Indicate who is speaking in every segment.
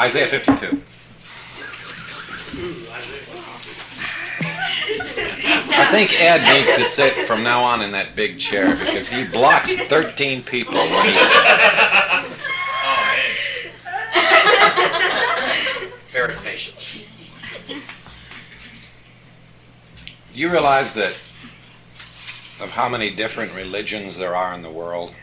Speaker 1: Isaiah 52. I think Ed needs to sit from now on in that big chair because he blocks 13 people when he's...
Speaker 2: Very patient.
Speaker 1: You realize that of how many different religions there are in the world?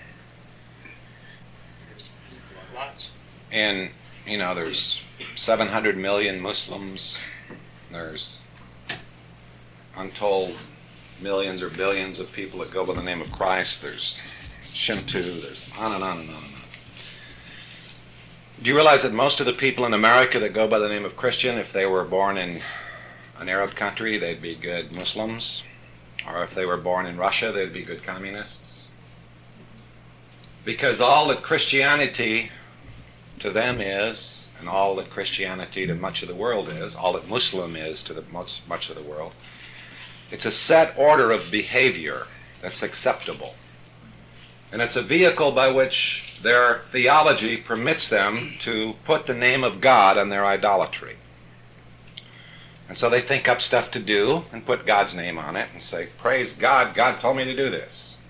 Speaker 2: Lots.
Speaker 1: And, there's 700 million Muslims. There's untold millions or billions of people that go by the name of Christ. There's Shinto. There's on and on and on and on. Do you realize that most of the people in America that go by the name of Christian, if they were born in an Arab country, they'd be good Muslims? Or if they were born in Russia, they'd be good communists? Because all that Christianity to them is, and all that Christianity to much of the world is, all that Muslim is to much of the world, it's a set order of behavior that's acceptable. And it's a vehicle by which their theology permits them to put the name of God on their idolatry. And so they think up stuff to do and put God's name on it and say, praise God, God told me to do this.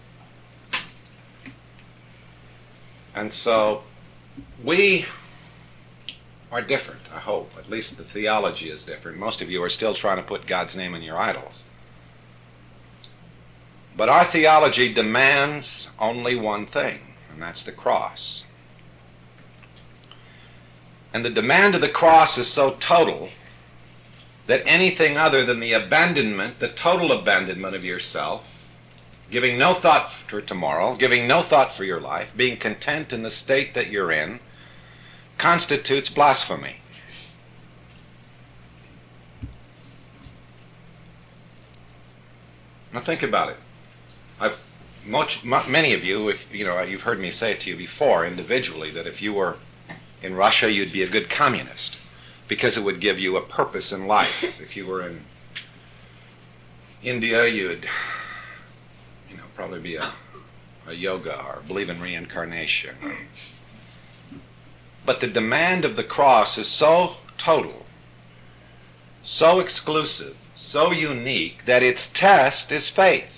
Speaker 1: And so we are different, I hope. At least the theology is different. Most of you are still trying to put God's name on your idols. But our theology demands only one thing, and that's the cross. And the demand of the cross is so total that anything other than the abandonment, the total abandonment of yourself, giving no thought for tomorrow, giving no thought for your life, being content in the state that you're in, constitutes blasphemy. Now think about it. Many of you, you've heard me say it to you before individually, that if you were in Russia, you'd be a good communist because it would give you a purpose in life. If you were in India, you'd, probably be a yoga or believe in reincarnation. But the demand of the cross is so total, so exclusive, so unique that its test is faith.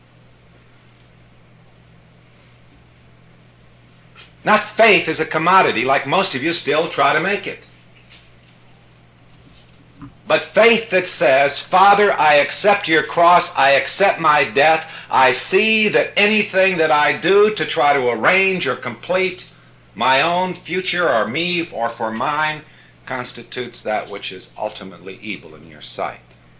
Speaker 1: Not faith as a commodity like most of you still try to make it. But faith that says, Father, I accept your cross, I accept my death, I see that anything that I do to try to arrange or complete my own future or me or for mine constitutes that which is ultimately evil in your sight.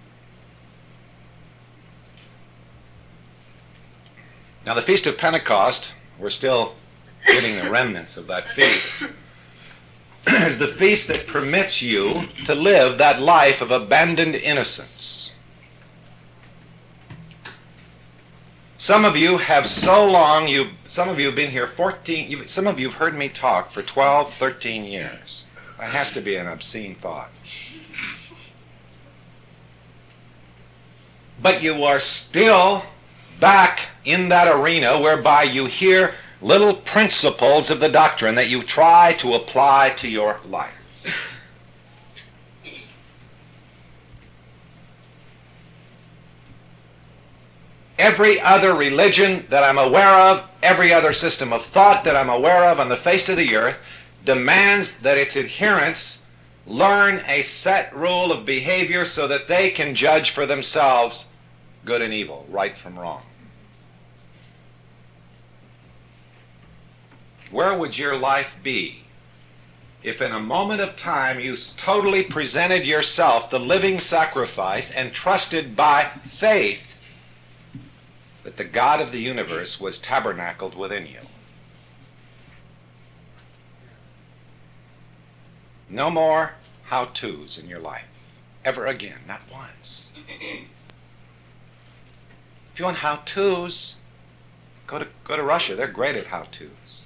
Speaker 1: Now the Feast of Pentecost, we're still getting the remnants of that feast, is the feast that permits you to live that life of abandoned innocence. Some of you have some of you have been here 14, some of you have heard me talk for 12, 13 years. That has to be an obscene thought. But you are still back in that arena whereby you hear little principles of the doctrine that you try to apply to your life. Every other religion that I'm aware of, every other system of thought that I'm aware of on the face of the earth demands that its adherents learn a set rule of behavior so that they can judge for themselves good and evil, right from wrong. Where would your life be if in a moment of time you totally presented yourself the living sacrifice and trusted by faith that the God of the universe was tabernacled within you? No more how-tos in your life, ever again, not once. If you want how-tos, go to Russia. They're great at how-tos.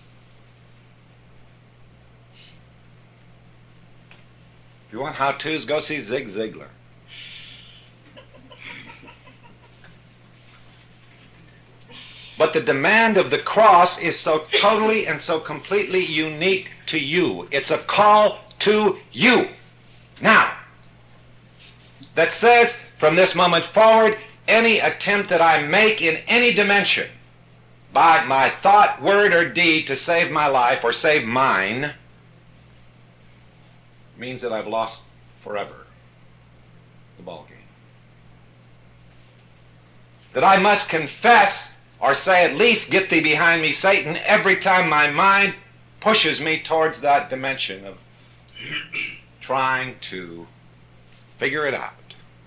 Speaker 1: If you want how-tos, go see Zig Ziglar. But the demand of the cross is so totally and so completely unique to you. It's a call to you now that says, from this moment forward, any attempt that I make in any dimension by my thought, word, or deed to save my life or save mine means that I've lost forever the ball game. That I must confess, or say at least, get thee behind me, Satan, every time my mind pushes me towards that dimension of trying to figure it out.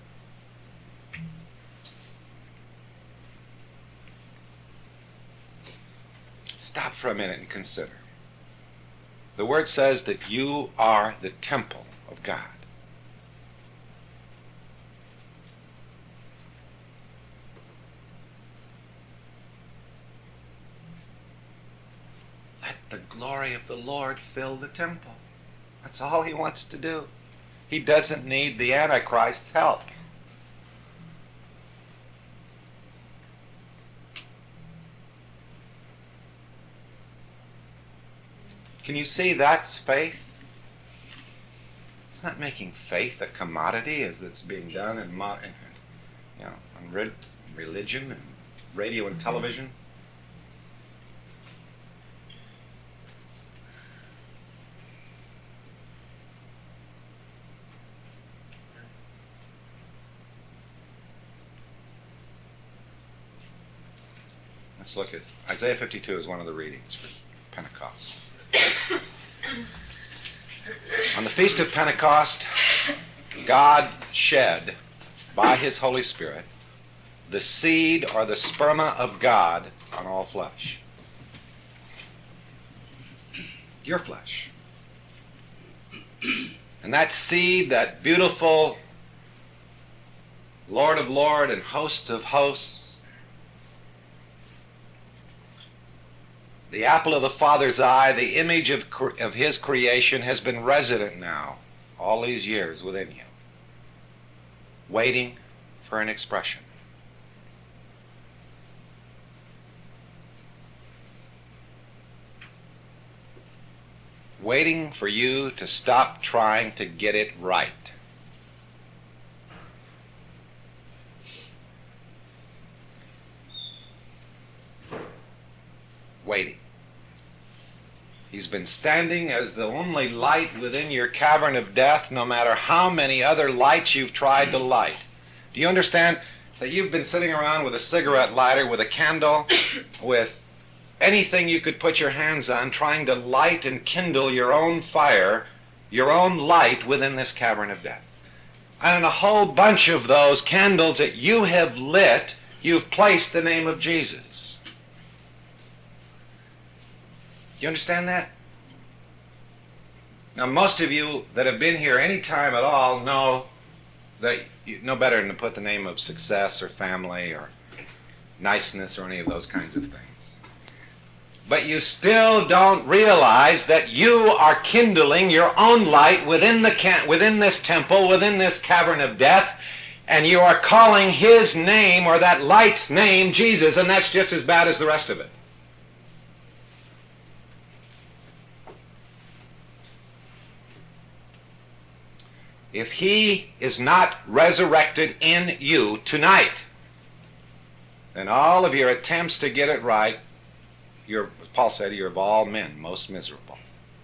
Speaker 1: Stop for a minute and consider. The Word says that you are the temple of God. Let the glory of the Lord fill the temple. That's all He wants to do. He doesn't need the Antichrist's help. Can you see that's faith? It's not making faith a commodity as it's being done in on religion and radio and television. Let's look at Isaiah 52 is one of the readings for Pentecost. On the Feast of Pentecost, God shed by His Holy Spirit the seed or the sperma of God on all flesh. Your flesh. And that seed, that beautiful Lord of Lords and hosts of hosts, the apple of the Father's eye, the image of His creation, has been resident now all these years within you, waiting for an expression. Waiting for you to stop trying to get it right. Waiting. He's been standing as the only light within your cavern of death, no matter how many other lights you've tried to light. Do you understand that you've been sitting around with a cigarette lighter, with a candle, with anything you could put your hands on, trying to light and kindle your own fire, your own light within this cavern of death? And in a whole bunch of those candles that you have lit, you've placed the name of Jesus. You understand that? Now, most of you that have been here any time at all know that you know better than to put the name of success or family or niceness or any of those kinds of things. But you still don't realize that you are kindling your own light within this temple, within this cavern of death, and you are calling His name, or that light's name, Jesus, and that's just as bad as the rest of it. If He is not resurrected in you tonight, then all of your attempts to get it right, Paul said, you're of all men most miserable.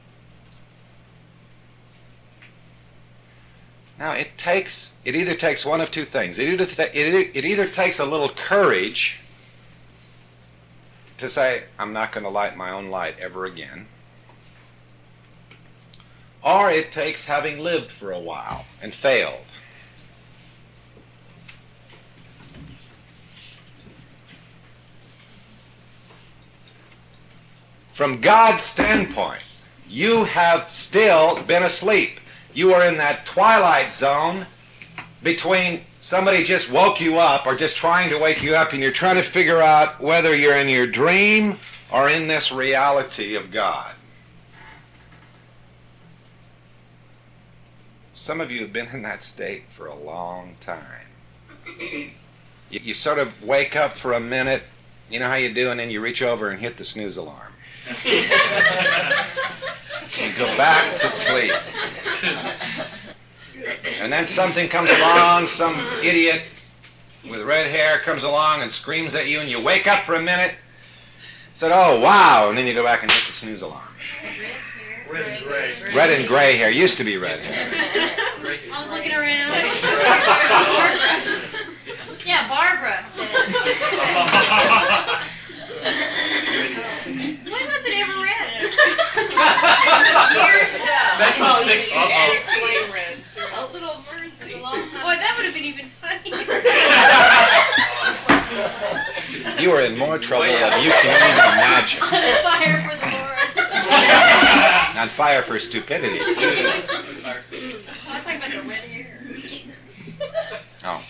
Speaker 1: Now, it either takes one of two things. It either takes a little courage to say, I'm not going to light my own light ever again. Or it takes having lived for a while and failed. From God's standpoint, you have still been asleep. You are in that twilight zone between somebody just woke you up or just trying to wake you up, and you're trying to figure out whether you're in your dream or in this reality of God. Some of you have been in that state for a long time. You sort of wake up for a minute, you know how you do, and then you reach over and hit the snooze alarm. And Go back to sleep. And then something comes along, some idiot with red hair comes along and screams at you, and you wake up for a minute, said, oh, wow, and then you go back and hit the snooze alarm.
Speaker 2: Red and gray.
Speaker 1: Red and gray hair. Used to be red hair.
Speaker 3: I was looking around. Yeah, Barbara. When was it ever red? Years ago.
Speaker 2: Back in the 60s.
Speaker 4: Flame red. A little
Speaker 3: It's
Speaker 4: mercy.
Speaker 3: a long time. Boy, that would have been even funnier.
Speaker 1: You are in more trouble than you can even imagine.
Speaker 3: Fire for the Lord.
Speaker 1: On fire for stupidity.
Speaker 3: I was talking about the red hair.
Speaker 1: Oh.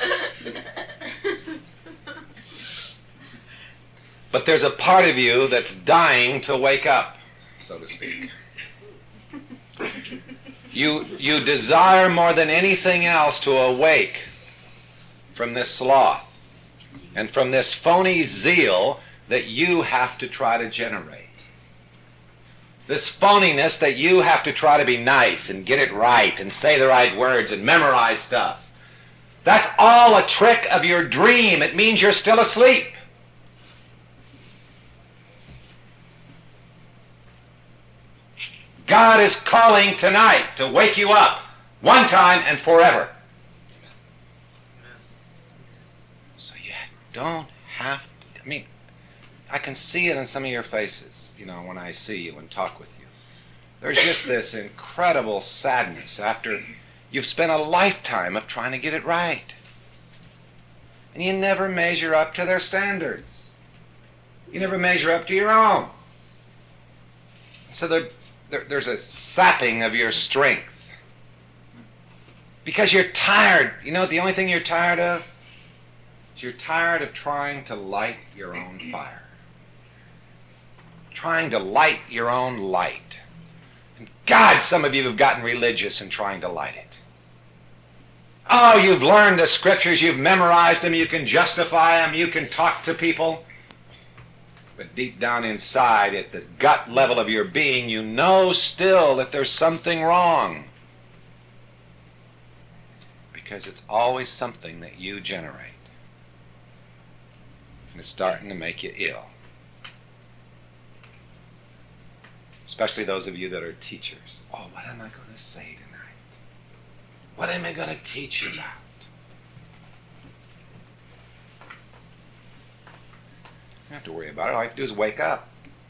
Speaker 1: But there's a part of you that's dying to wake up, so to speak. You desire more than anything else to awake from this sloth and from this phony zeal that you have to try to generate. This phoniness that you have to try to be nice and get it right and say the right words and memorize stuff. That's all a trick of your dream. It means you're still asleep. God is calling tonight to wake you up one time and forever. So you don't have to, I mean, I can see it in some of your faces, you know, when I see you and talk with you. There's just this incredible sadness after you've spent a lifetime of trying to get it right. And you never measure up to their standards. You never measure up to your own. So there's a sapping of your strength. Because you're tired. You know, the only thing you're tired of is you're tired of trying to light your own fire. Trying to light your own light. And God, some of you have gotten religious in trying to light it. Oh, you've learned the scriptures, you've memorized them, you can justify them, you can talk to people. But deep down inside, at the gut level of your being, you know still that there's something wrong. Because it's always something that you generate. And it's starting to make you ill. Especially those of you that are teachers. Oh, what am I going to say tonight? What am I going to teach you about? You don't have to worry about it. All you have to do is wake up.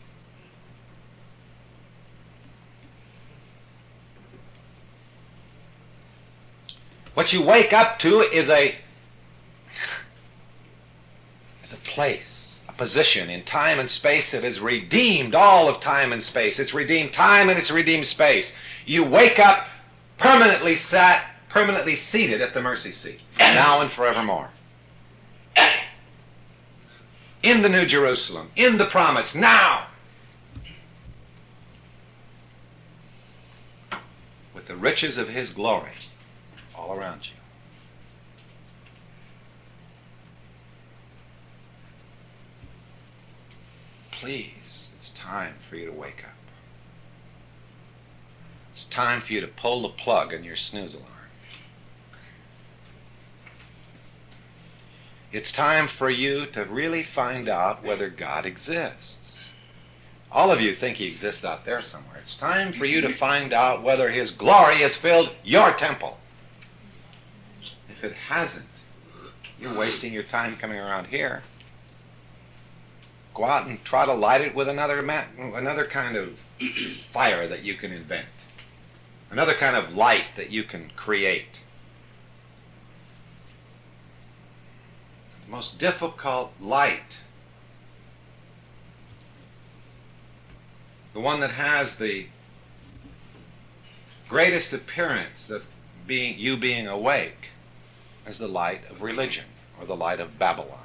Speaker 1: What you wake up to is a place, a position in time and space that has redeemed all of time and space. It's redeemed time and it's redeemed space. You wake up permanently seated at the mercy seat, now and forevermore. In the New Jerusalem, in the promise, now. With the riches of His glory all around you. Please, it's time for you to wake up. It's time for you to pull the plug on your snooze alarm. It's time for you to really find out whether God exists. All of you think He exists out there somewhere. It's time for you to find out whether His glory has filled your temple. If it hasn't, you're wasting your time coming around here. Go out and try to light it with another kind of fire that you can invent. Another kind of light that you can create. The most difficult light, the one that has the greatest appearance of you being awake, is the light of religion, or the light of Babylon.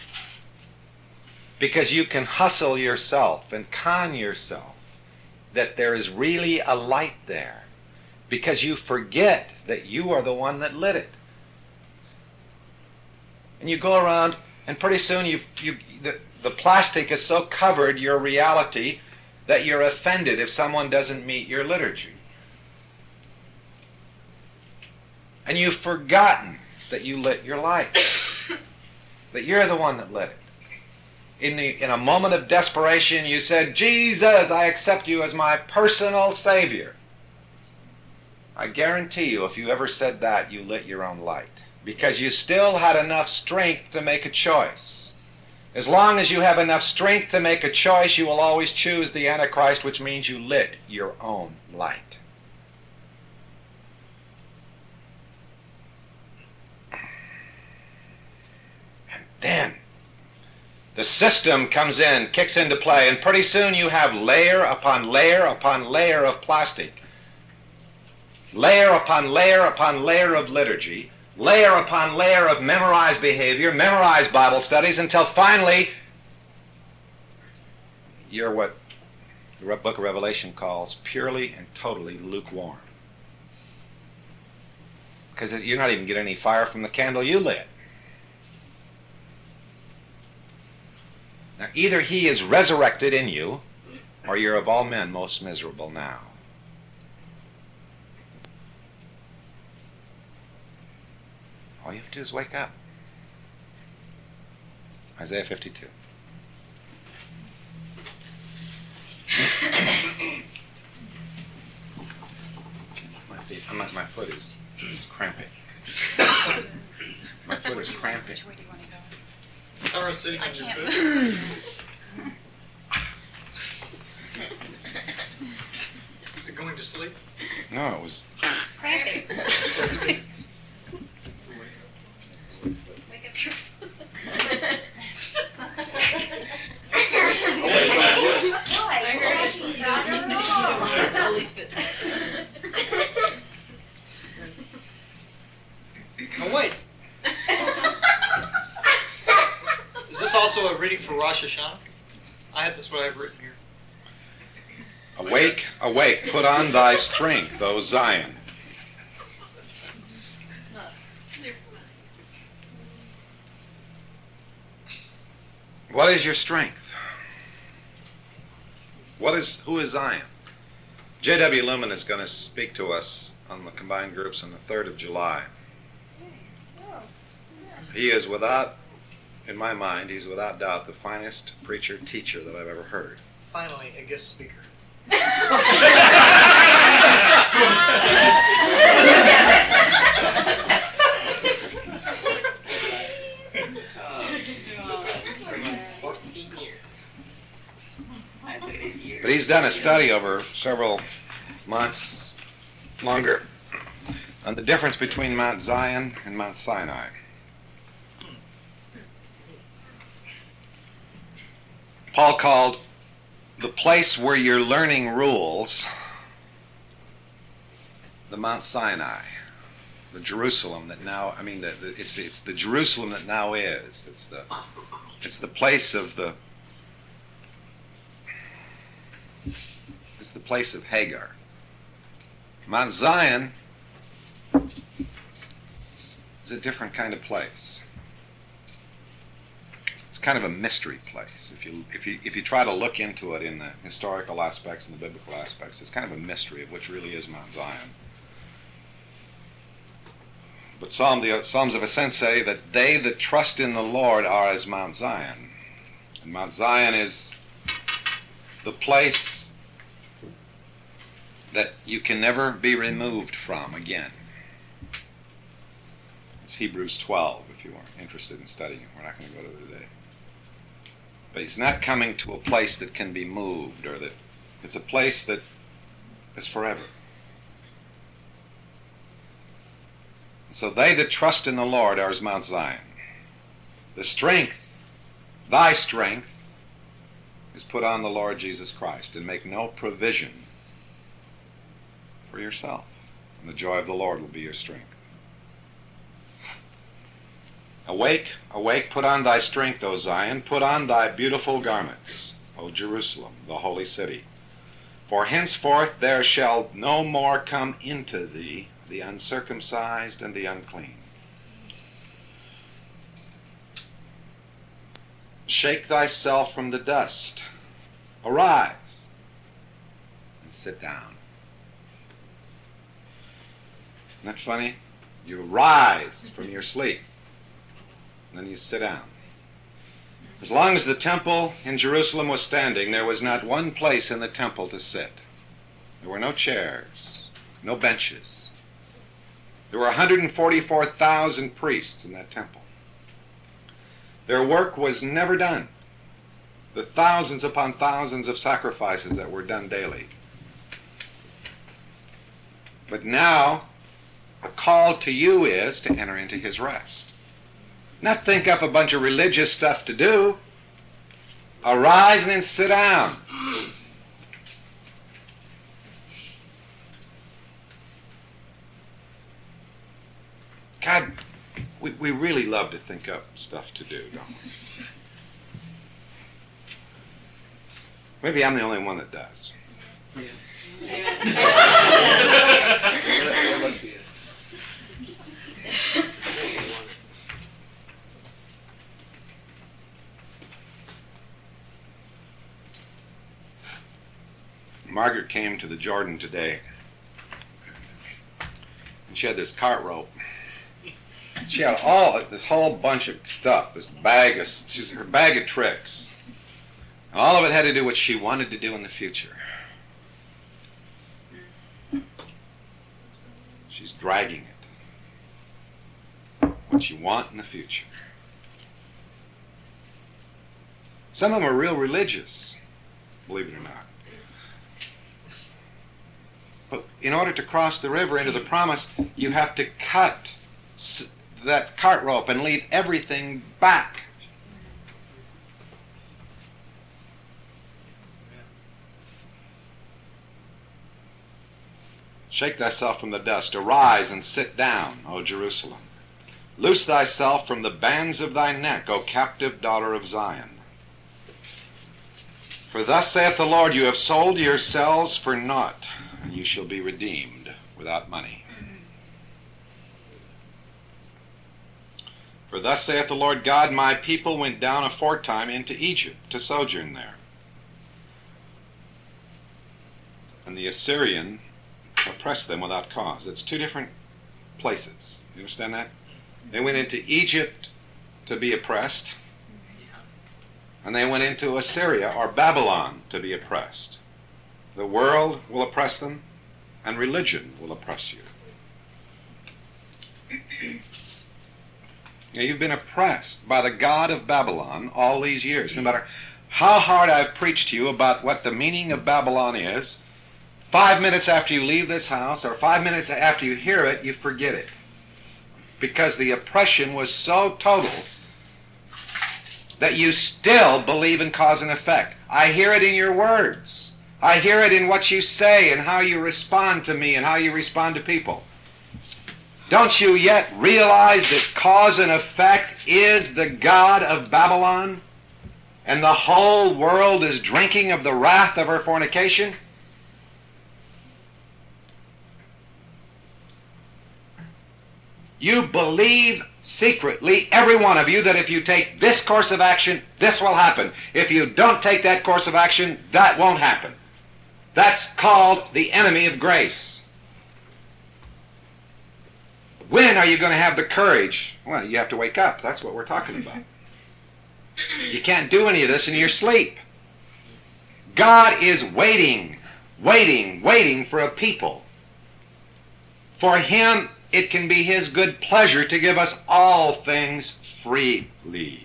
Speaker 1: Because you can hustle yourself and con yourself that there is really a light there, because you forget that you are the one that lit it. And you go around, and pretty soon the plastic has so covered your reality that you're offended if someone doesn't meet your liturgy. And you've forgotten that you lit your light, that you're the one that lit it. In a moment of desperation, you said, Jesus, I accept you as my personal Savior. I guarantee you, if you ever said that, you lit your own light, because you still had enough strength to make a choice. As long as you have enough strength to make a choice, you will always choose the Antichrist, which means you lit your own light. And then the system comes in, kicks into play, and pretty soon you have layer upon layer upon layer of plastic. Layer upon layer upon layer of liturgy, layer upon layer of memorized behavior, memorized Bible studies, until finally you're what the book of Revelation calls purely and totally lukewarm. Because you're not even getting any fire from the candle you lit. Now, either he is resurrected in you, or you're of all men most miserable now. All you have to do is wake up. Isaiah 52. My foot is cramping. My foot is cramping.
Speaker 3: Which way do you want to go?
Speaker 2: Is Tara sitting
Speaker 3: I
Speaker 2: on your
Speaker 3: can't.
Speaker 2: foot? Is it going to sleep?
Speaker 1: No, it was.
Speaker 3: Cramping.
Speaker 2: So it's been-
Speaker 3: Wake up your
Speaker 2: Oh, wait. Is this also a reading for Rosh Hashanah? That's what I have written here.
Speaker 1: Awake, awake, put on thy strength, O Zion. What is your strength? Who is Zion? J.W. Lumen is going to speak to us on the combined groups on the 3rd of July. He is without, in my mind, he's without doubt the finest preacher, teacher that I've ever heard.
Speaker 2: Finally, a guest speaker.
Speaker 1: But he's done a study over several months, longer, on the difference between Mount Zion and Mount Sinai. Paul called the place where you're learning rules the Mount Sinai, the Jerusalem that now, it's the Jerusalem that now is. It's the place of the place of Hagar. Mount Zion is a different kind of place. It's kind of a mystery place. If you try to look into it in the historical aspects and the biblical aspects, it's kind of a mystery of which really is Mount Zion. But the Psalms of Ascent say that they that trust in the Lord are as Mount Zion. And Mount Zion is the place that you can never be removed from again. It's Hebrews 12, if you are interested in studying it. We're not going to go to it today. But it's not coming to a place that can be moved, or that it's a place that is forever. So they that trust in the Lord are as Mount Zion. The strength, thy strength, is put on the Lord Jesus Christ, and make no provision for yourself. And the joy of the Lord will be your strength. Awake, awake, put on thy strength, O Zion, put on thy beautiful garments, O Jerusalem, the holy city. For henceforth there shall no more come into thee the uncircumcised and the unclean. Shake thyself from the dust. Arise, sit down. Isn't that funny? You rise from your sleep, and then you sit down. As long as the temple in Jerusalem was standing, there was not one place in the temple to sit. There were no chairs, no benches. There were 144,000 priests in that temple. Their work was never done. The thousands upon thousands of sacrifices that were done daily. But now, a call to you is to enter into his rest. Not think up a bunch of religious stuff to do. Arise and then sit down. God, we really love to think up stuff to do, don't we? Maybe I'm the only one that does.
Speaker 5: That must be it.
Speaker 1: Margaret came to the Jordan today, and she had this cart rope. She had this whole bunch of stuff, her bag of tricks. And all of it had to do with what she wanted to do in the future. She's dragging it. What you want in the future. Some of them are real religious, believe it or not. But in order to cross the river into the promise, you have to cut that cart rope and leave everything back. Shake thyself from the dust. Arise and sit down, O Jerusalem. Loose thyself from the bands of thy neck, O captive daughter of Zion. For thus saith the Lord, you have sold yourselves for naught, and you shall be redeemed without money. For thus saith the Lord God, my people went down aforetime into Egypt to sojourn there. And the Assyrian oppressed them without cause. It's two different places. You understand that? They went into Egypt to be oppressed, and they went into Assyria or Babylon to be oppressed. The world will oppress them, and religion will oppress you. Now, you've been oppressed by the god of Babylon all these years. No matter how hard I've preached to you about what the meaning of Babylon is, 5 minutes after you leave this house, or 5 minutes after you hear it, you forget it. Because the oppression was so total that you still believe in cause and effect. I hear it in your words. I hear it in what you say and how you respond to me and how you respond to people. Don't you yet realize that cause and effect is the god of Babylon, and the whole world is drinking of the wrath of her fornication? You believe secretly, every one of you, that if you take this course of action, this will happen. If you don't take that course of action, that won't happen. That's called the enemy of grace. When are you going to have the courage? Well, you have to wake up. That's what we're talking about. You can't do any of this in your sleep. God is waiting for a people. For him, it can be his good pleasure to give us all things freely.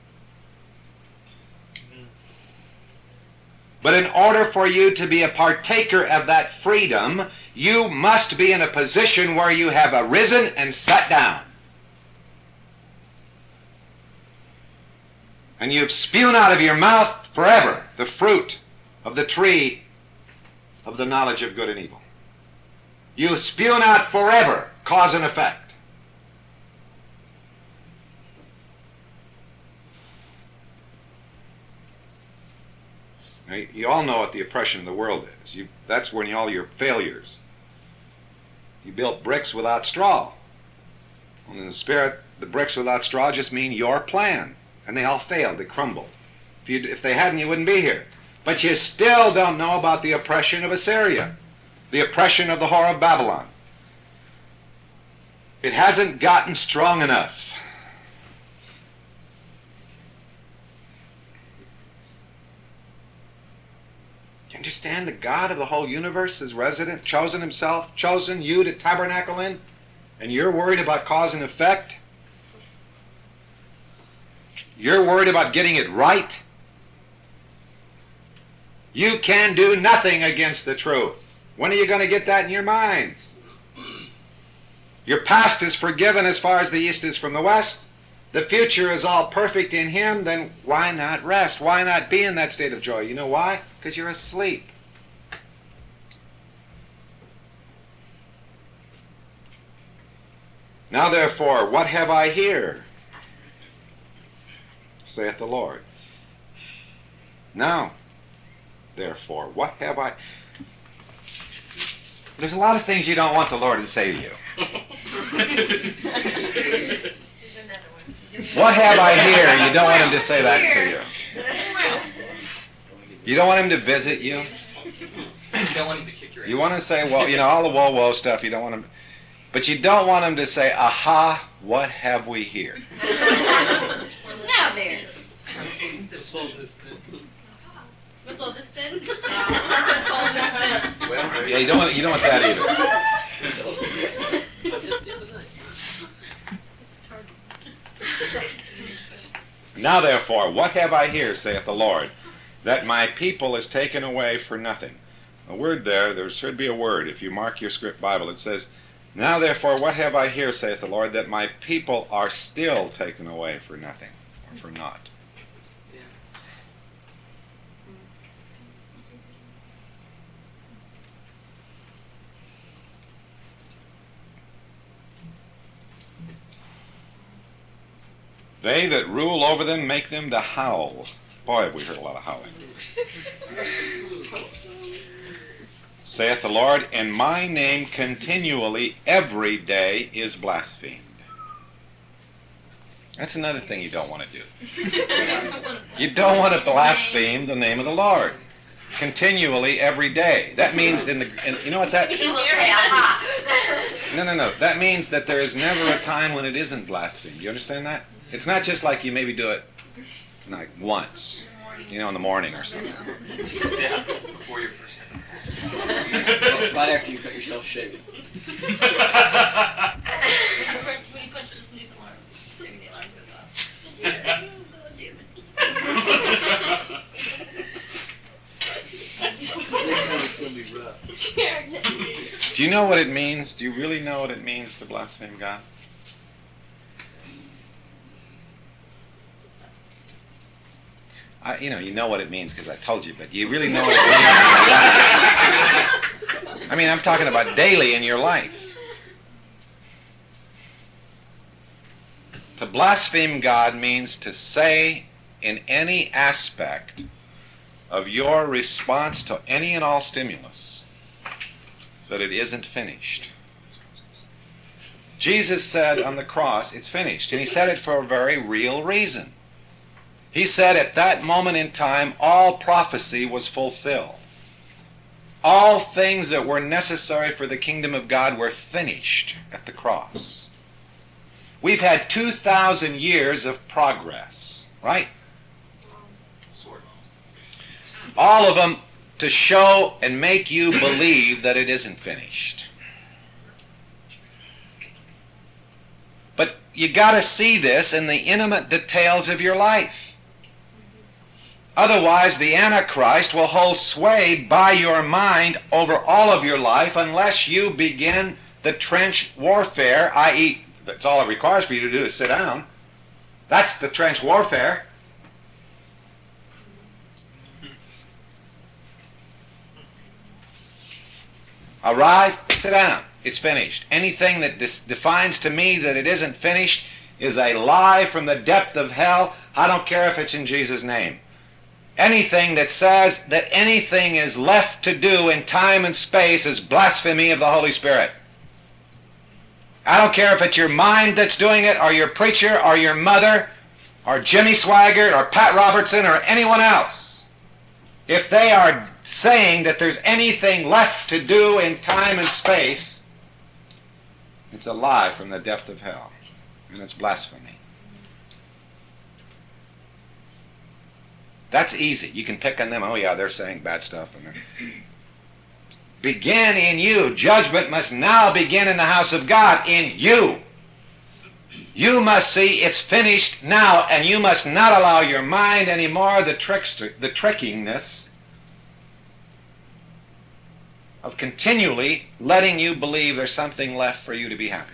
Speaker 1: But in order for you to be a partaker of that freedom, you must be in a position where you have arisen and sat down. And you've spewed out of your mouth forever the fruit of the tree of the knowledge of good and evil. You spew out forever cause and effect. Now, you all know what the oppression of the world is. That's when all your failures. You built bricks without straw. And in the spirit, the bricks without straw just mean your plan. And they all failed. They crumbled. If they hadn't, you wouldn't be here. But you still don't know about the oppression of Assyria, the oppression of the whore of Babylon. It hasn't gotten strong enough. You understand the God of the whole universe is resident, chosen himself, chosen you to tabernacle in, and you're worried about cause and effect? You're worried about getting it right? You can do nothing against the truth. When are you going to get that in your minds? Your past is forgiven as far as the east is from the west. The future is all perfect in him. Then why not rest? Why not be in that state of joy? You know why? Because you're asleep. Now therefore, what have I here? Saith the Lord. Now, therefore, what have I? There's a lot of things you don't want the Lord to say to you. What have I here? You don't want him to say that to you. You don't want him to visit you.
Speaker 2: You don't want him to kick your ass.
Speaker 1: You want to say, well, you know, all the whoa stuff, you don't want him. But you don't want him to say, aha, what have we here?
Speaker 3: Now there.
Speaker 2: Isn't this all this thing?
Speaker 3: What's all this then? What's all this then?
Speaker 1: Well, yeah, you don't want that either.
Speaker 2: I just did the night.
Speaker 1: Now therefore, what have I here, saith the Lord, that my people is taken away for nothing? A word there should be a word. If you mark your script Bible, it says, now therefore, what have I here, saith the Lord, that my people are still taken away for nothing, or for naught. They that rule over them make them to howl. Boy, have we heard a lot of howling. Saith the Lord, and my name continually every day is blasphemed. That's another thing you don't want to do. You don't want to blaspheme the name of the Lord. Continually every day. That means you know what that...
Speaker 3: He will say, aha.
Speaker 1: No. That means that there is never a time when it isn't blasphemed. You understand that? It's not just like you maybe do it like once, you know, in the morning or something.
Speaker 2: Yeah, before your first
Speaker 5: Right after you cut yourself shaving.
Speaker 3: When you punch the snooze alarm, assuming the alarm goes off.
Speaker 5: Next time it's going to be rough.
Speaker 1: Do you know what it means? Do you really know what it means to blaspheme God? You know what it means because I told you, but you really know what it means in your life. I mean, I'm talking about daily in your life. To blaspheme God means to say in any aspect of your response to any and all stimulus that it isn't finished. Jesus said on the cross, it's finished. And he said it for a very real reason. He said at that moment in time, all prophecy was fulfilled. All things that were necessary for the kingdom of God were finished at the cross. We've had 2,000 years of progress, right? All of them to show and make you believe that it isn't finished. But you got to see this in the intimate details of your life. Otherwise, the Antichrist will hold sway by your mind over all of your life unless you begin the trench warfare, i.e., that's all it requires for you to do is sit down. That's the trench warfare. Arise, sit down. It's finished. Anything that defines to me that it isn't finished is a lie from the depth of hell. I don't care if it's in Jesus' name. Anything that says that anything is left to do in time and space is blasphemy of the Holy Spirit. I don't care if it's your mind that's doing it, or your preacher, or your mother, or Jimmy Swaggart, or Pat Robertson, or anyone else. if they are saying that there's anything left to do in time and space, it's a lie from the depth of hell, and it's blasphemy. That's easy. You can pick on them. Oh yeah, they're saying bad stuff. And begin in you. Judgment must now begin in the house of God, in you. You must see it's finished now, and you must not allow your mind anymore the trickiness of continually letting you believe there's something left for you to be happy.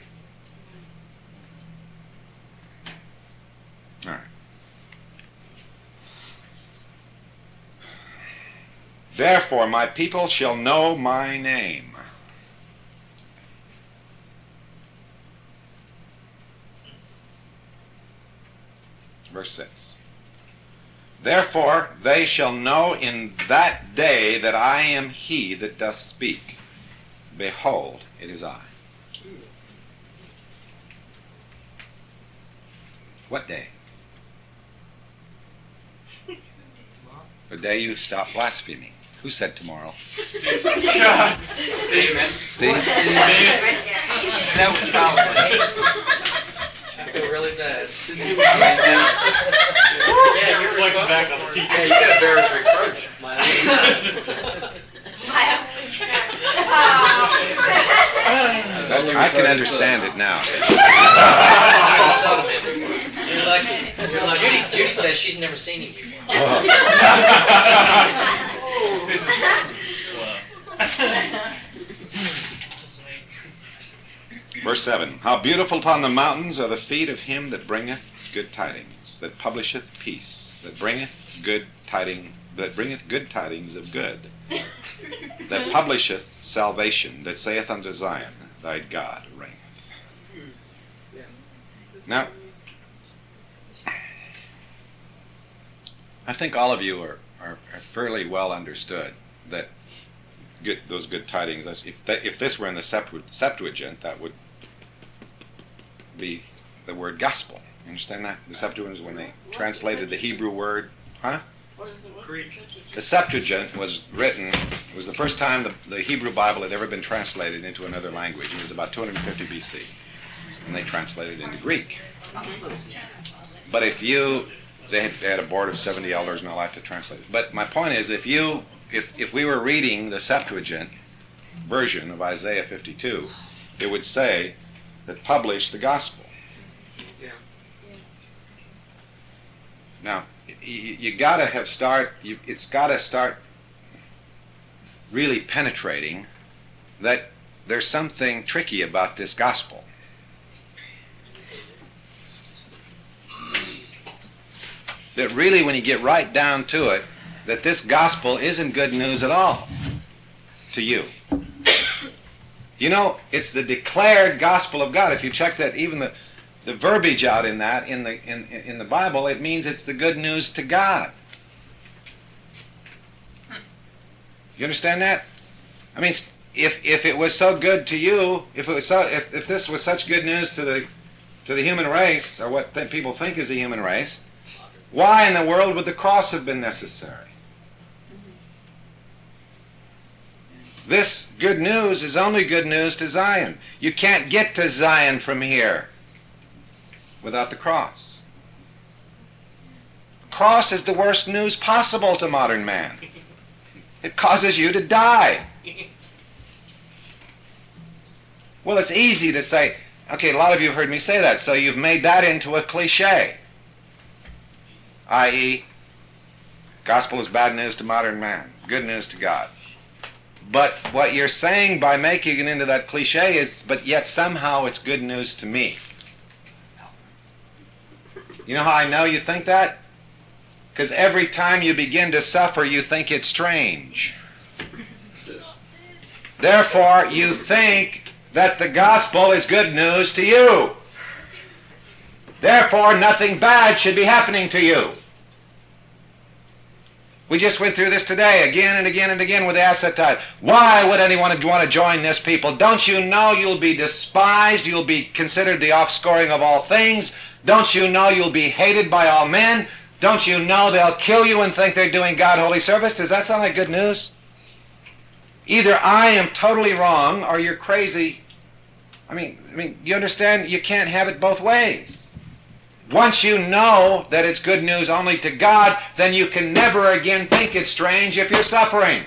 Speaker 1: All right. Therefore, my people shall know my name. Verse 6. Therefore, they shall know in that day that I am he that doth speak. Behold, it is I. What day? The day you stop blaspheming. Who said tomorrow?
Speaker 6: Steve.
Speaker 1: Steve?
Speaker 6: That was probably. I feel really bad. Yeah, you're
Speaker 2: Reflecting back on the teacher.
Speaker 6: Yeah, you gotta bear his reproach.
Speaker 1: I can understand it now.
Speaker 6: You're like Judy says she's never seen him before.
Speaker 1: Verse 7. How beautiful upon the mountains are the feet of him that bringeth good tidings, that publisheth peace, that bringeth good tidings of good, that publisheth salvation, that saith unto Zion, thy God reigneth. Now, I think all of you are fairly well understood that those good tidings, if this were in the Septuagint, that would be the word gospel. You understand that? The Septuagint is when they translated the Hebrew word, huh?
Speaker 4: What is the
Speaker 2: Greek.
Speaker 1: The Septuagint was written, it was the first time the Hebrew Bible had ever been translated into another language. It was about 250 BC. And they translated it into Greek. But if they had a board of 70 elders and all that to translate it. But my point is, if we were reading the Septuagint version of Isaiah 52, it would say that publish the gospel.
Speaker 6: Yeah.
Speaker 1: Now, you got to it's got to start really penetrating that there's something tricky about this gospel. That really, when you get right down to it, that this gospel isn't good news at all to you. You know, it's the declared gospel of God. If you check that, even the verbiage out in that, in the Bible, it means it's the good news to God. You understand that? I mean, if it was so good to you, if this was such good news to the human race, or what people think is the human race, why in the world would the cross have been necessary? This good news is only good news to Zion. You can't get to Zion from here without the cross. The cross is the worst news possible to modern man. It causes you to die. Well, it's easy to say, okay, a lot of you have heard me say that, so you've made that into a cliche. I.e., gospel is bad news to modern man, good news to God. But what you're saying by making it into that cliche is, but yet somehow it's good news to me. You know how I know you think that? Because every time you begin to suffer, you think it's strange. Therefore, you think that the gospel is good news to you. Therefore, nothing bad should be happening to you. We just went through this today again and again and again with the asset tithe. Why would anyone want to join this people? Don't you know you'll be despised? You'll be considered the offscoring of all things. Don't you know you'll be hated by all men? Don't you know they'll kill you and think they're doing God holy service? Does that sound like good news? Either I am totally wrong or you're crazy. I mean, you understand? You can't have it both ways. Once you know that it's good news only to God, then you can never again think it's strange if you're suffering.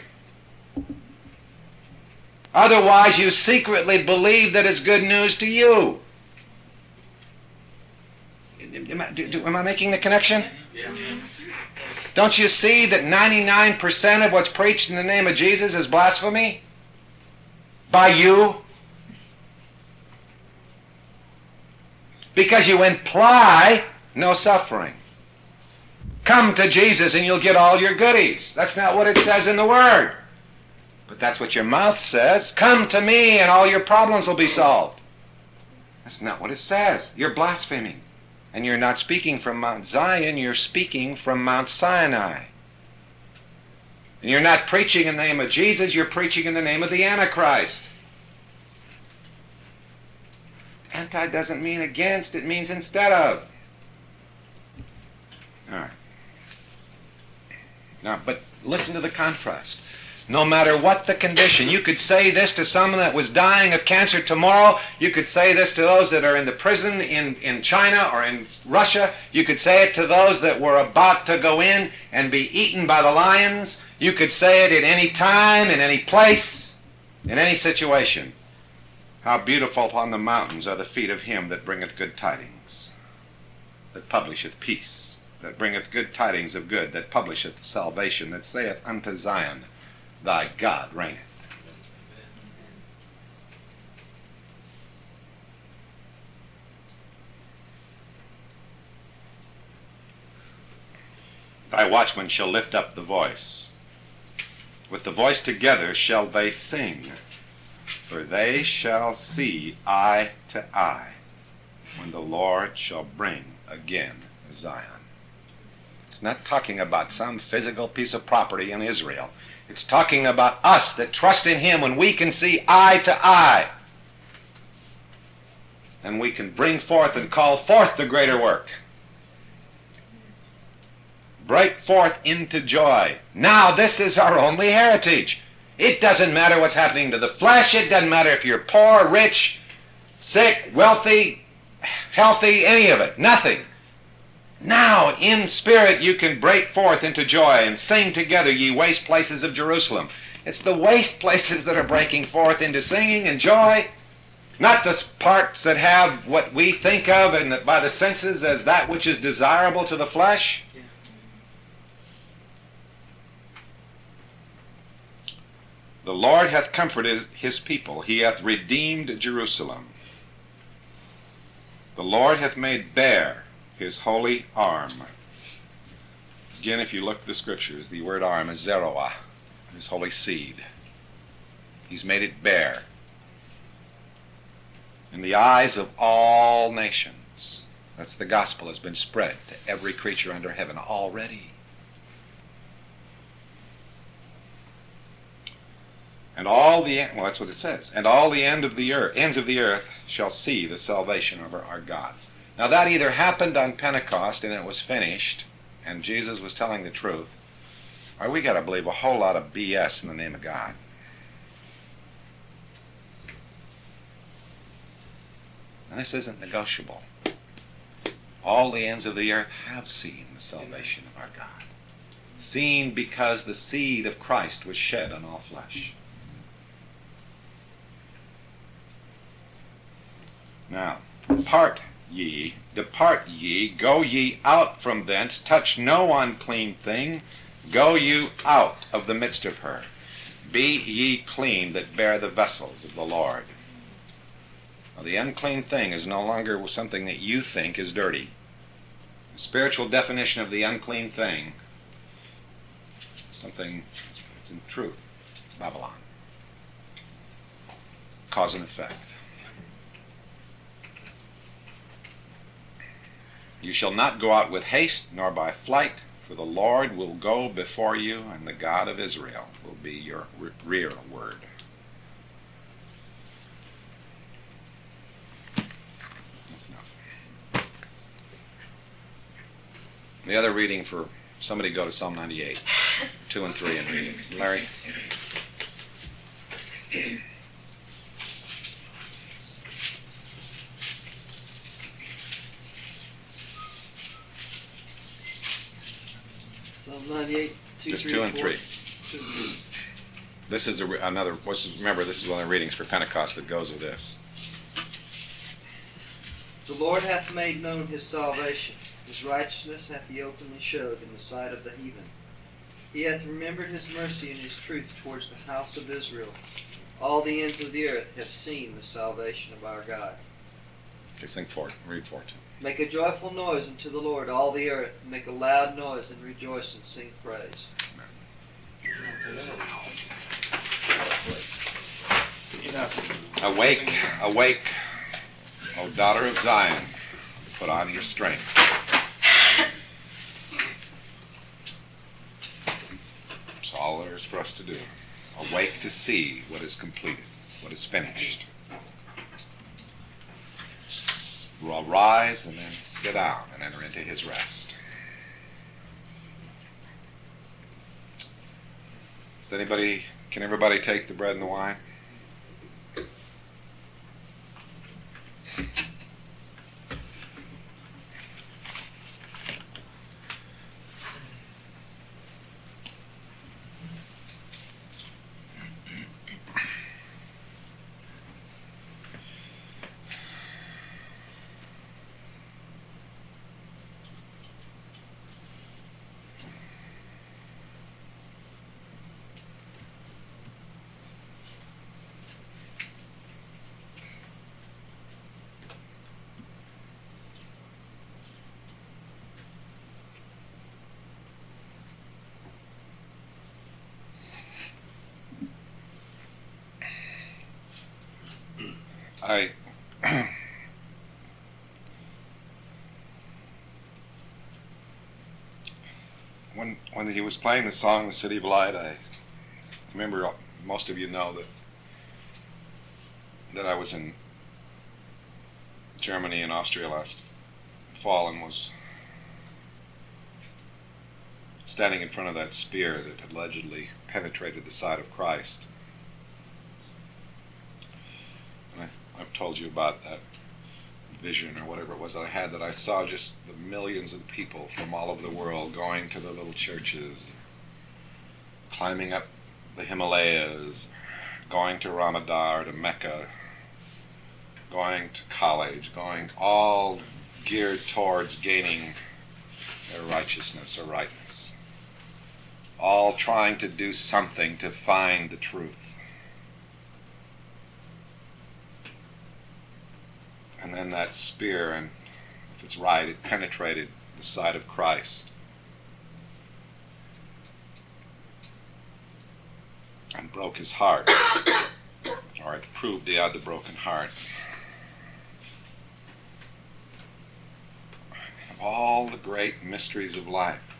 Speaker 1: Otherwise, you secretly believe that it's good news to you. Am I making the connection?
Speaker 6: Yeah.
Speaker 1: Don't you see that 99% of what's preached in the name of Jesus is blasphemy? By you? Because you imply no suffering. Come to Jesus and you'll get all your goodies. That's not what it says in the Word. But that's what your mouth says. Come to me and all your problems will be solved. That's not what it says. You're blaspheming. And you're not speaking from Mount Zion, you're speaking from Mount Sinai. And you're not preaching in the name of Jesus, you're preaching in the name of the Antichrist. Anti doesn't mean against, it means instead of. All right. Now, but listen to the contrast. No matter what the condition, you could say this to someone that was dying of cancer tomorrow. You could say this to those that are in the prison in China or in Russia. You could say it to those that were about to go in and be eaten by the lions. You could say it at any time, in any place, in any situation. How beautiful upon the mountains are the feet of him that bringeth good tidings, that publisheth peace, that bringeth good tidings of good, that publisheth salvation, that saith unto Zion, Thy God reigneth. Thy watchmen shall lift up the voice. With the voice together shall they sing, for they shall see eye to eye, when the Lord shall bring again Zion. It's not talking about some physical piece of property in Israel. It's talking about us that trust in him when we can see eye to eye. And we can bring forth and call forth the greater work. Break forth into joy. Now this is our only heritage. It doesn't matter what's happening to the flesh. It doesn't matter if you're poor, rich, sick, wealthy, healthy, any of it. Nothing. Now, in spirit, you can break forth into joy and sing together, ye waste places of Jerusalem. It's the waste places that are breaking forth into singing and joy, not the parts that have what we think of and by the senses as that which is desirable to the flesh. The Lord hath comforted his people. He hath redeemed Jerusalem. The Lord hath made bare his holy arm. Again, if you look at the scriptures, the word arm is zeroah, his holy seed. He's made it bare in the eyes of all nations. That's the gospel has been spread to every creature under heaven already. And all the, well, that's what it says. And all the ends of the earth shall see the salvation of our God. Now that either happened on Pentecost and it was finished, and Jesus was telling the truth, or we got to believe a whole lot of BS in the name of God. And this isn't negotiable. All the ends of the earth have seen the salvation of our God. Seen because the seed of Christ was shed on all flesh. Now, depart ye, go ye out from thence, touch no unclean thing, go you out of the midst of her. Be ye clean that bear the vessels of the Lord. Now, the unclean thing is no longer something that you think is dirty. The spiritual definition of the unclean thing is something that's in truth. Babylon. Cause and effect. You shall not go out with haste, nor by flight, for the Lord will go before you, and the God of Israel will be your rearward. That's enough. The other reading for somebody go to Psalm 98, 2 and 3 and read it. Larry?
Speaker 5: Psalm 98, 2,
Speaker 1: Just
Speaker 5: 3,
Speaker 1: 2 and
Speaker 5: 4.
Speaker 1: 3. This is another, remember, this is one of the readings for Pentecost that goes with this.
Speaker 5: The Lord hath made known his salvation. His righteousness hath he openly showed in the sight of the heathen. He hath remembered his mercy and his truth towards the house of Israel. All the ends of the earth have seen the salvation of our God.
Speaker 1: Okay, sing for it. Read for it.
Speaker 5: Make a joyful noise unto the Lord, all the earth. Make a loud noise and rejoice and sing praise.
Speaker 1: Awake, awake, O daughter of Zion, put on your strength. That's all there is for us to do. Awake to see what is completed, what is finished. Rise and then sit down and enter into his rest. Can everybody take the bread and the wine? When he was playing the song "The City of Light," I remember, most of you know that I was in Germany and Austria last fall and was standing in front of that spear that had allegedly penetrated the side of Christ. And I've told you about that vision or whatever it was that I had, that I saw just the millions of people from all over the world going to the little churches, climbing up the Himalayas, going to Ramadan or to Mecca, going to college, going all geared towards gaining their righteousness or rightness, all trying to do something to find the truth. And then that spear, and if it's right, it penetrated the side of Christ and broke his heart, or it proved he had the broken heart. Of all the great mysteries of life,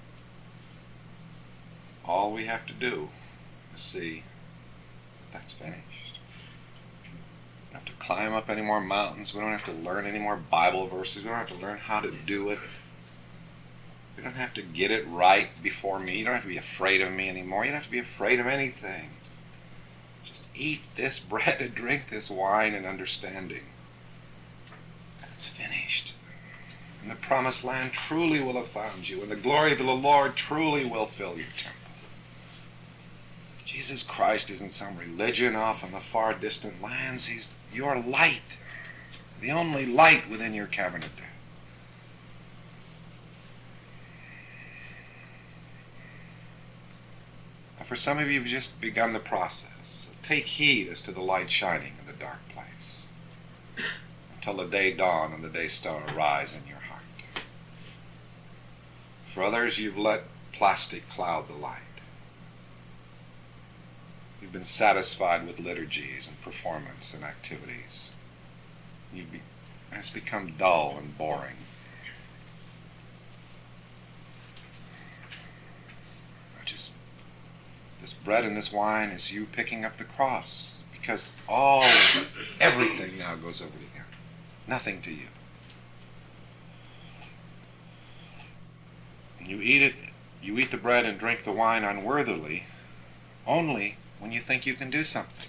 Speaker 1: all we have to do is see that that's finished. We don't have to climb up any more mountains. We don't have to learn any more Bible verses. We don't have to learn how to do it. We don't have to get it right before me. You don't have to be afraid of me anymore. You don't have to be afraid of anything. Just eat this bread and drink this wine in understanding. And it's finished. And the promised land truly will have found you. And the glory of the Lord truly will fill your temple. Jesus Christ isn't some religion off in the far distant lands. He's your light, the only light within your cavern of death. Now for some of you, you've just begun the process. So take heed as to the light shining in the dark place until the day dawn and the day star arise in your heart. For others, you've let plastic cloud the light. You've been satisfied with liturgies and performance and activities. It's become dull and boring. This bread and this wine is you picking up the cross, because everything now goes over to him. Nothing to you. You eat the bread and drink the wine unworthily, only when you think you can do something.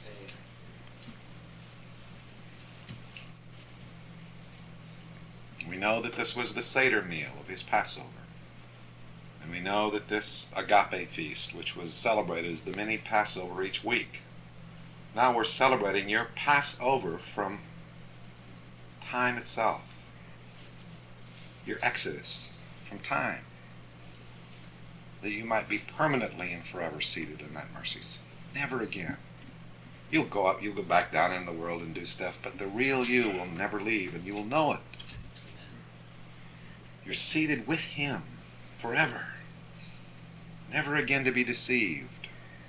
Speaker 1: We know that this was the Seder meal of his Passover. And we know that this agape feast, which was celebrated as the mini Passover each week, now we're celebrating your Passover from time itself. Your exodus from time. That you might be permanently and forever seated in that mercy seat. Never again. You'll go up, you'll go back down in the world and do stuff, but the real you will never leave, and you will know it. You're seated with him forever. Never again to be deceived.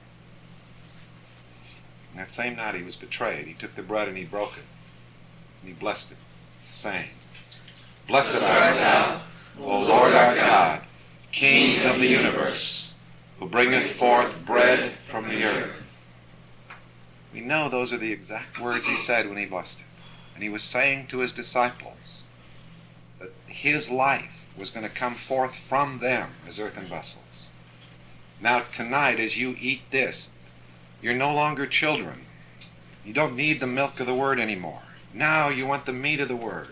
Speaker 1: And that same night he was betrayed. He took the bread and he broke it. And he blessed it, saying, Blessed art thou, O Lord our God, King of the universe, who bringeth forth bread from the earth. We know those are the exact words he said when he blessed it. And he was saying to his disciples that his life was going to come forth from them as earthen vessels. Now tonight, as you eat this, you're no longer children. You don't need the milk of the word anymore. Now you want the meat of the word.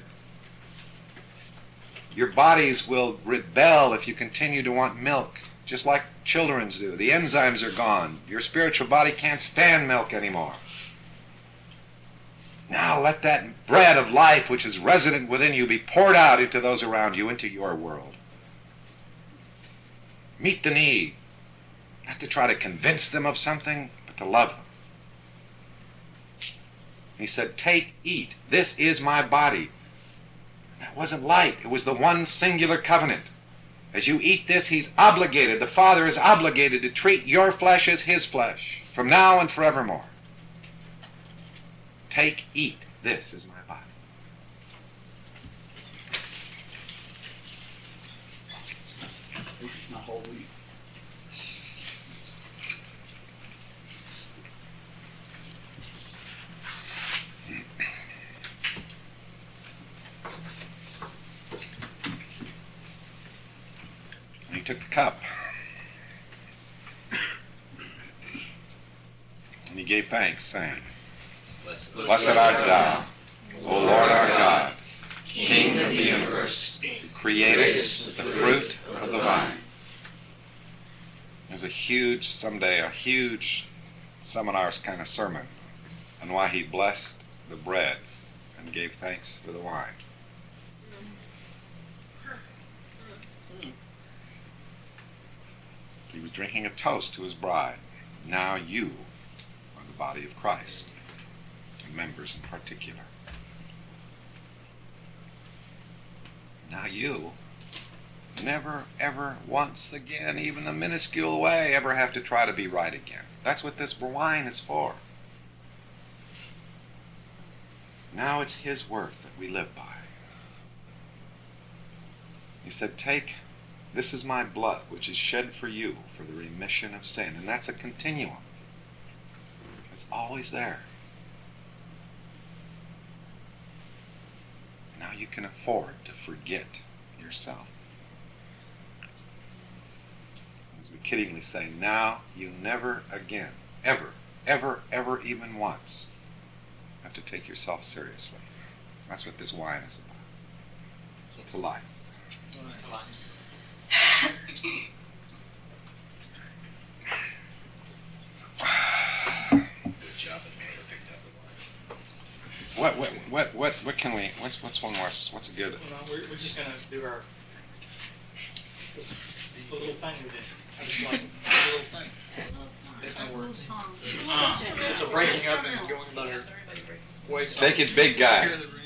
Speaker 1: Your bodies will rebel if you continue to want milk, just like children's do. The enzymes are gone. Your spiritual body can't stand milk anymore. Now let that bread of life which is resident within you be poured out into those around you, into your world. Meet the need. Not to try to convince them of something, but to love them. He said, take, eat. This is my body. That wasn't light. It was the one singular covenant. As you eat this, he's obligated. The Father is obligated to treat your flesh as his flesh from now and forevermore. Take, eat. This is my body.
Speaker 7: At least it's not whole wheat.
Speaker 1: And he took the cup. And he gave thanks, saying, Blessed art thou, O Lord our God, King of the universe, who createst the fruit of the vine. There's a huge seminars kind of sermon on why he blessed the bread and gave thanks for the wine. He was drinking a toast to his bride. Now you are the body of Christ, and members in particular. Now you never, ever, once again, even a minuscule way, ever have to try to be right again. That's what this wine is for. Now it's his word that we live by. He said, take, this is my blood, which is shed for you for the remission of sin. And that's a continuum. It's always there. Now you can afford to forget yourself. As we kiddingly say, now you never again, ever, ever, ever, even once, have to take yourself seriously. That's what this wine is about. To life. What can we? What's one more? What's a good?
Speaker 2: Well, we're just gonna do our the little thing we did. I just like the little thing. There's no words. It's a breaking up and going about it.
Speaker 1: Take it, big guy.